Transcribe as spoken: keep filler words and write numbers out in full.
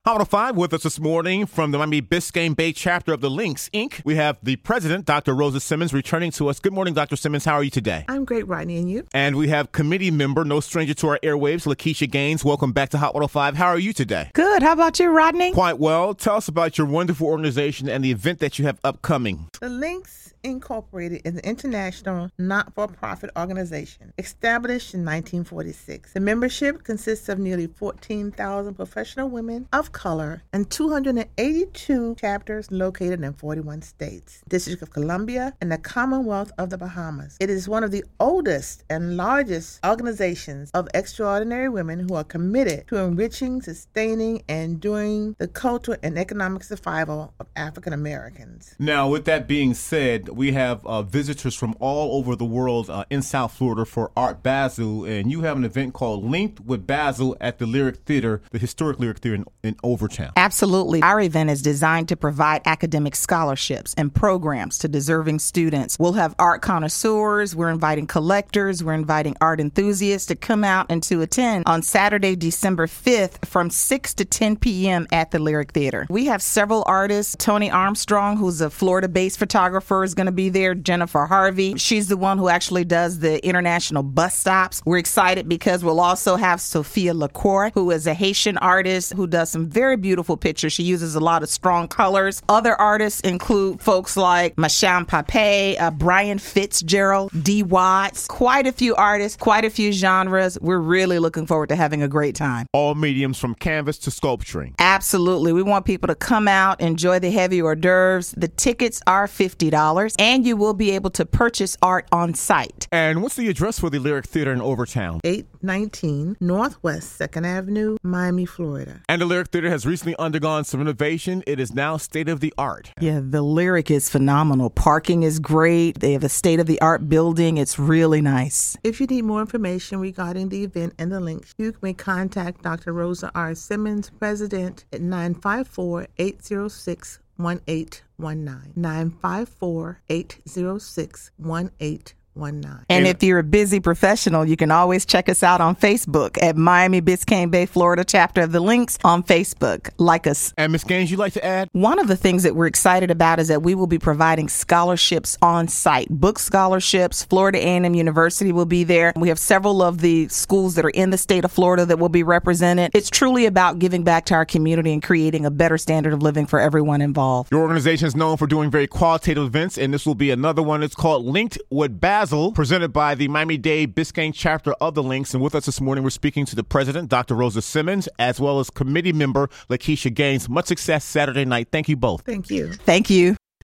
Hot oh five with us this morning from the Miami Biscayne Bay chapter of the Lynx, Incorporated. We have the president, Doctor Rosa Simmons, returning to us. Good morning, Doctor Simmons. How are you today? I'm great, Rodney, and you? And we have committee member, no stranger to our airwaves, Lakeisha Gaines. Welcome back to Hot oh five. How are you today? Good. How about you, Rodney? Quite well. Tell us about your wonderful organization and the event that you have upcoming. The Lynx Incorporated is an international not-for-profit organization established in nineteen forty-six. The membership consists of nearly fourteen thousand professional women of color and two hundred eighty-two chapters located in forty-one states, District of Columbia, and the Commonwealth of the Bahamas. It is one of the oldest and largest organizations of extraordinary women who are committed to enriching, sustaining, and enduring the cultural and economic survival of African Americans. Now, with that being said, we have uh, visitors from all over the world uh, in South Florida for Art Basel, and you have an event called Linked with Basel at the Lyric Theater, the historic Lyric Theater in, in Overtown. Absolutely. Our event is designed to provide academic scholarships and programs to deserving students. We'll have art connoisseurs, we're inviting collectors, we're inviting art enthusiasts to come out and to attend on Saturday, December fifth from six to ten p.m. at the Lyric Theater. We have several artists. Tony Armstrong, who's a Florida-based photographer, is going to be there. Jennifer Harvey, she's the one who actually does the international bus stops. We're excited because we'll also have Sophia LaCour, who is a Haitian artist who does some very beautiful pictures. She uses a lot of strong colors. Other artists include folks like Masham Pape, uh, Brian Fitzgerald, D. Watts, quite a few artists, quite a few genres. We're really looking forward to having a great time. All mediums from canvas to sculpturing. Absolutely. We want people to come out, enjoy the heavy hors d'oeuvres. The tickets are fifty dollars. And you will be able to purchase art on site. And what's the address for the Lyric Theater in Overtown? eight nineteen Northwest second Avenue, Miami, Florida. And the Lyric Theater has recently undergone some renovation. It is now state-of-the-art. Yeah, the Lyric is phenomenal. Parking is great. They have a state-of-the-art building. It's really nice. If you need more information regarding the event and the links, you may contact Doctor Rosa R. Simmons, President, at nine five four, eight zero six, one eight one nine. nine five four, eight zero six, one eight one nine. And if you're a busy professional, you can always check us out on Facebook at Miami Biscayne Bay, Florida chapter of the Lynx on Facebook. Like us. And Miz Gaines, you'd like to add? One of the things that we're excited about is that we will be providing scholarships on site. Book scholarships. Florida A and M University will be there. We have several of the schools that are in the state of Florida that will be represented. It's truly about giving back to our community and creating a better standard of living for everyone involved. Your organization is known for doing very qualitative events, and this will be another one. It's called Linked with Basel, presented by the Miami-Dade Biscayne chapter of the Lynx. And with us this morning, we're speaking to the president, Doctor Rosa Simmons, as well as committee member Lakeisha Gaines. Much success Saturday night. Thank you both. Thank you. Thank you.